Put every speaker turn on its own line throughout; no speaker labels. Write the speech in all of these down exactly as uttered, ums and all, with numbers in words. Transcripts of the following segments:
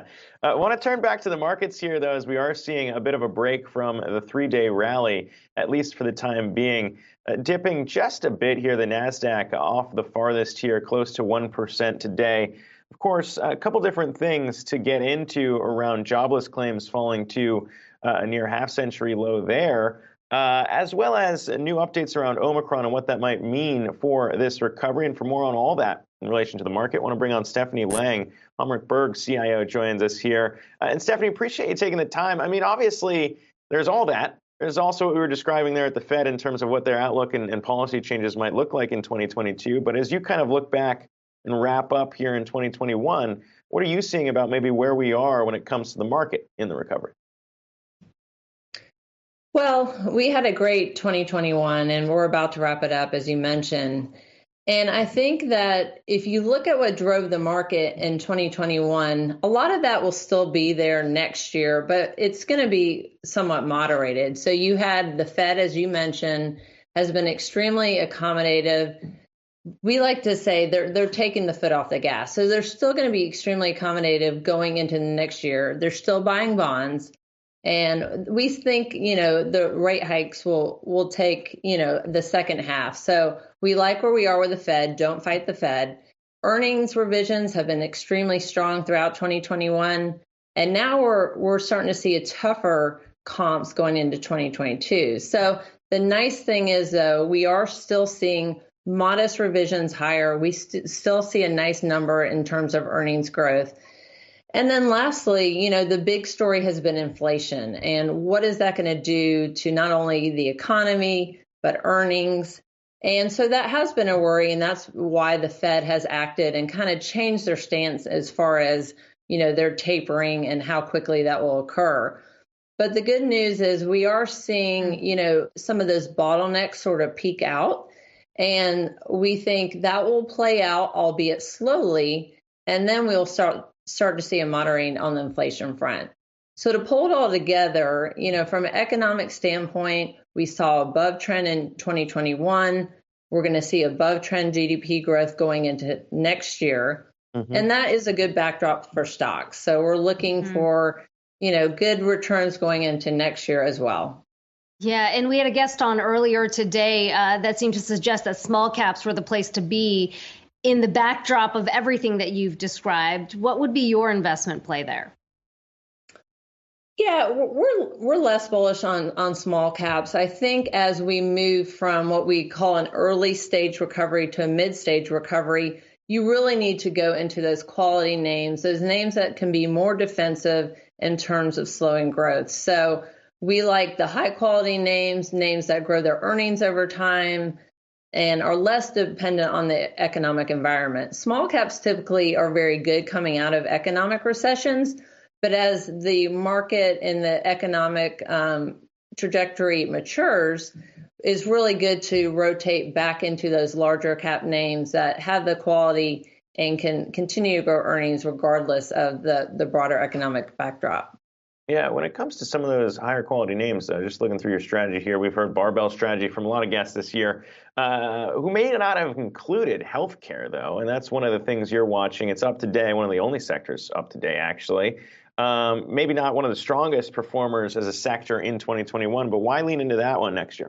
I want to turn back to the markets here, though, as we are seeing a bit of a break from the three-day rally, at least for the time being. Uh, dipping just a bit here, the NASDAQ off the farthest here, close to one percent today. Of course, a couple different things to get into around jobless claims falling to uh, a near half-century low there, uh, as well as new updates around Omicron and what that might mean for this recovery. And for more on all that in relation to the market, I want to bring on Stephanie Lang. Amrit Berg, C I O, joins us here. Uh, and Stephanie, appreciate you taking the time. I mean, obviously, there's all that. There's also what we were describing there at the Fed in terms of what their outlook and, and policy changes might look like in twenty twenty-two. But as you kind of look back and wrap up here in twenty twenty-one, what are you seeing about maybe where we are when it comes to the market in the recovery?
Well, we had a great twenty twenty-one, and we're about to wrap it up, as you mentioned. And I think that if you look at what drove the market in twenty twenty-one, a lot of that will still be there next year, but it's going to be somewhat moderated. So you had the Fed, as you mentioned, has been extremely accommodative. We like to say they're they're taking the foot off the gas. So they're still going to be extremely accommodative going into the next year. They're still buying bonds. And we think, you know, the rate hikes will will take, you know, the second half. So we like where we are with the Fed. Don't fight the Fed. Earnings revisions have been extremely strong throughout twenty twenty-one. And now we're we're starting to see a tougher comps going into twenty twenty-two. So the nice thing is, though, we are still seeing modest revisions higher. We st- still see a nice number in terms of earnings growth. And then lastly, you know, the big story has been inflation. And what is that going to do to not only the economy, but earnings? And so that has been a worry. And that's why the Fed has acted and kind of changed their stance as far as, you know, their tapering and how quickly that will occur. But the good news is we are seeing, you know, some of those bottlenecks sort of peak out. And we think that will play out, albeit slowly. And then we'll start start to see a moderating on the inflation front. So to pull it all together, you know, from an economic standpoint, we saw above trend in twenty twenty-one. We're going to see above trend G D P growth going into next year. Mm-hmm. And that is a good backdrop for stocks. So we're looking mm-hmm. for, you know, good returns going into next year as well.
Yeah, and we had a guest on earlier today uh, that seemed to suggest that small caps were the place to be. In the backdrop of everything that you've described, what would be your investment play there?
Yeah, we're we're less bullish on, on small caps. I think as we move from what we call an early stage recovery to a mid stage recovery, you really need to go into those quality names, those names that can be more defensive in terms of slowing growth. So we like the high quality names, names that grow their earnings over time, and are less dependent on the economic environment. Small caps typically are very good coming out of economic recessions, but as the market and the economic um, trajectory matures, is really good to rotate back into those larger cap names that have the quality and can continue to grow earnings regardless of the, the broader economic backdrop.
Yeah, when it comes to some of those higher quality names, uh, just looking through your strategy here, we've heard barbell strategy from a lot of guests this year uh, who may not have included healthcare, though. And that's one of the things you're watching. It's up today, one of the only sectors up today, actually. Um, maybe not one of the strongest performers as a sector in twenty twenty-one, but why lean into that one next year?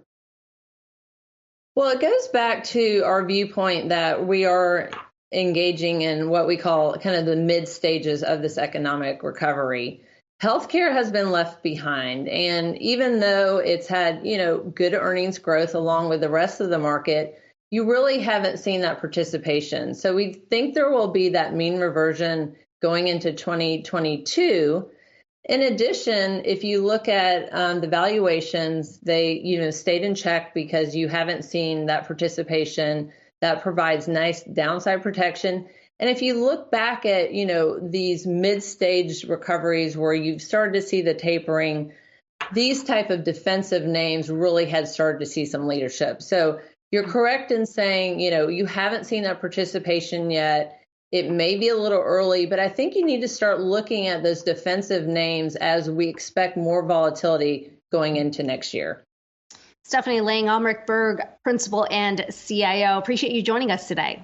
Well, it goes back to our viewpoint that we are engaging in what we call kind of the mid stages of this economic recovery. Healthcare has been left behind. And even though it's had, you know, good earnings growth along with the rest of the market, you really haven't seen that participation. So we think there will be that mean reversion going into twenty twenty-two. In addition, if you look at um, the valuations, they, you know, stayed in check because you haven't seen that participation that provides nice downside protection. And if you look back at, you know, these mid-stage recoveries where you've started to see the tapering, these type of defensive names really had started to see some leadership. So you're correct in saying, you know, you haven't seen that participation yet. It may be a little early, but I think you need to start looking at those defensive names as we expect more volatility going into next year.
Stephanie Lang, Amrit Berg, Principal and C I O. Appreciate you joining us today.